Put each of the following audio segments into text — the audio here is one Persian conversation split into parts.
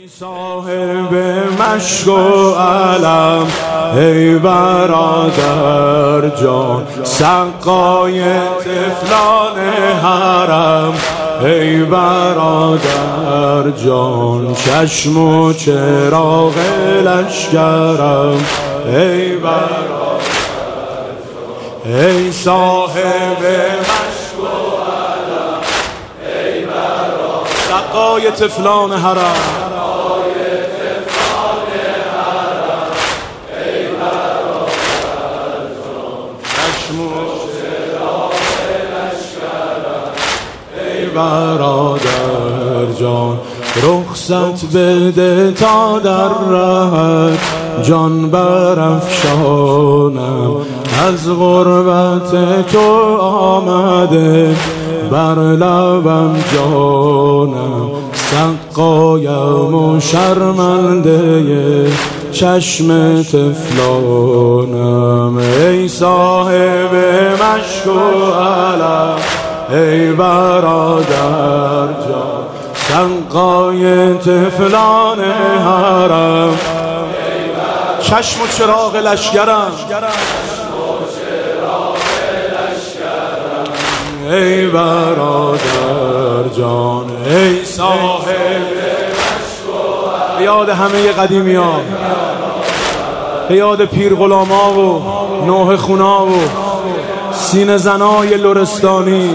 صاحب مشک و علم، ای برادر جان سقای طفلان حرم، ای برادر جان چشم و چراغ لشکرم، ای برادر جان ای صاحب مشک و علم، ای برادر سقای طفلان حرم، برادر جان رخصت بده تا در رهت جان برافشانم، از غربت تو آمده بر لبم جانم، سقایم و شرمنده چشم طفلانم، ای صاحب مشک و علم، ای برادر جان سقای طفلان حرم، چشم و چراغ لشکرم، ای برادر جان ای صاحب به یاد همه قدیمی ها، به یاد پیر غلاما و نوح خونا و سینه زنای لرستانی،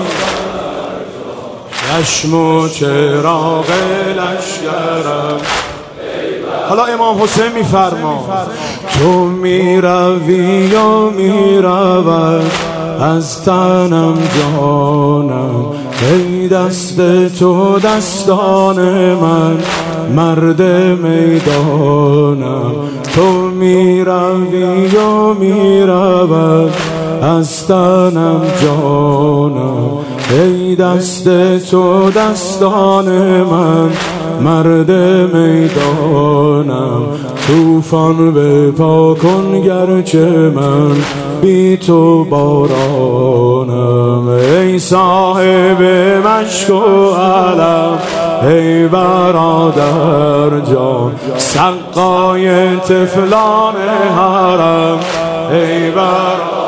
چشم و چراغ لشکرم. حالا امام حسین میفرما تو میروی و میرود از تنم جانم، ای دست تو دستان من مرد میدانم، تو میروی و میرود از تنم جانم، ای دست تو دستان من مرد میدانم، طوفان به پا کن گرچه من بی تو بارانم، ای صاحب مشک و علم، ای برادر جان سقای طفلان حرم، ای برادر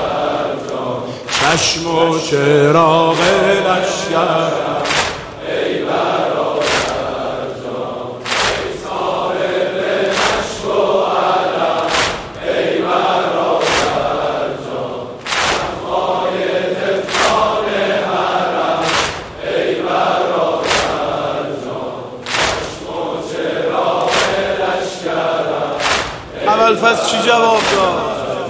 چشم و چراغ لشکرم، ای برادر جان ای صاحب مشک و علم، ای برادر جان سقای طفلان حرم، ای برادر جان چشم و چراغ لشکرم. اول فصل چی جواب داد؟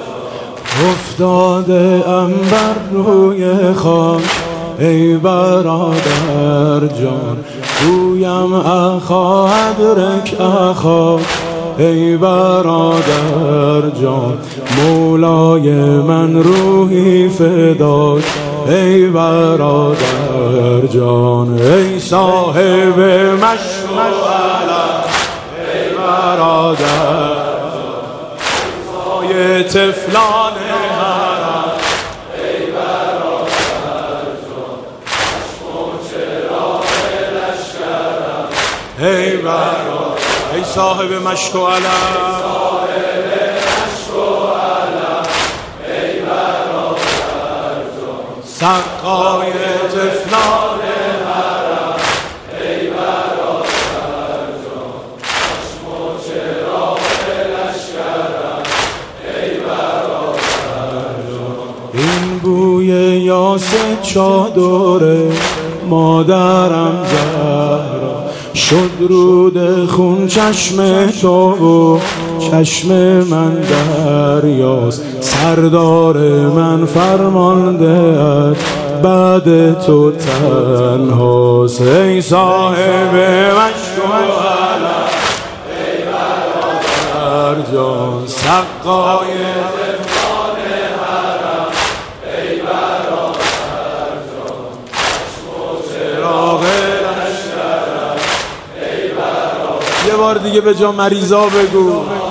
افتاده ام بر روی خاک، ای برادر جان گویم اخا ادرک اخا، ای برادر جان مولای من روحی فداک، ای برادر جان ای صاحب مشک و علم، ای برادر سقای طفلان حرم، ای برادر جان چشم و چراغ لشکرم، ای برادر ای صاحب مشک و علم، ای برادر جان سقای طفلان حرم، ای برادر جان چشم و چراغ لشکرم، ای برادر جان این بوی یاسه چادر مادرم زهرا شد رود خون چشم تو و چشم من دریاست، سردار من فرمانده بعد تو تنهاست، ای صاحب مشک و علم، ای برادر جان سقای طفلان حرم، ای برادر جان چشم و چراغ لشکرم، ای برادر. یه بار دیگه به جا مریضا بگو.